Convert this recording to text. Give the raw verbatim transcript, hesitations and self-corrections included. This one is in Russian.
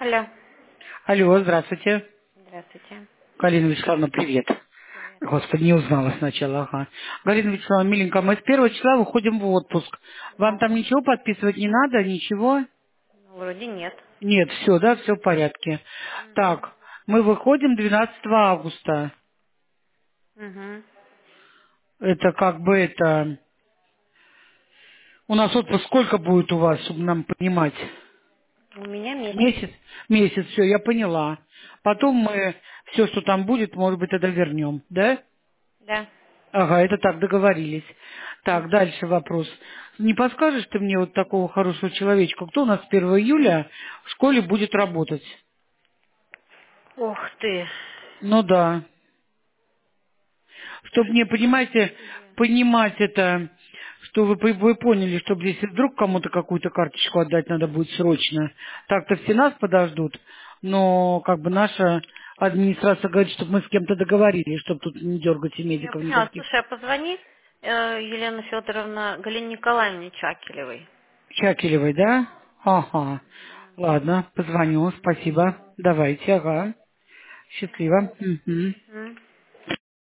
Алло. Алло, здравствуйте. Здравствуйте. Галина Вячеславовна, привет. Привет. Господи, не узнала сначала, ага. Галина Вячеславовна, миленькая, мы с первого числа выходим в отпуск. Вам Да. там ничего подписывать не надо, ничего? Ну, вроде нет. Нет, все, да, все в порядке. Угу. Так, мы выходим двенадцатого августа. Угу. Это как бы это... У нас отпуск сколько будет у вас, чтобы нам понимать? У меня месяц. Месяц? Месяц, все, я поняла. Потом мы все, что там будет, может быть, тогда вернем, да? Да. Ага, это так, договорились. М. Так, дальше вопрос. Не подскажешь ты мне вот такого хорошего человечка, кто у нас с первого июля в школе будет работать? Ух ты. Ну да. Чтобы мне, понимаете, Или... понимать это, что вы, вы поняли, чтобы если вдруг кому-то какую-то карточку отдать надо будет срочно, так-то все нас подождут, но как бы наша администрация говорит, чтобы мы с кем-то договорились, чтобы тут не дергать и Я медиков поняла. никаких. Слушай, а позвони э, Елена Федоровна Галине Николаевне Чакелевой. Чакелевой, да? Ага. Да. Ладно, позвоню, спасибо. Давайте, ага. Счастливо. Мгм. Угу.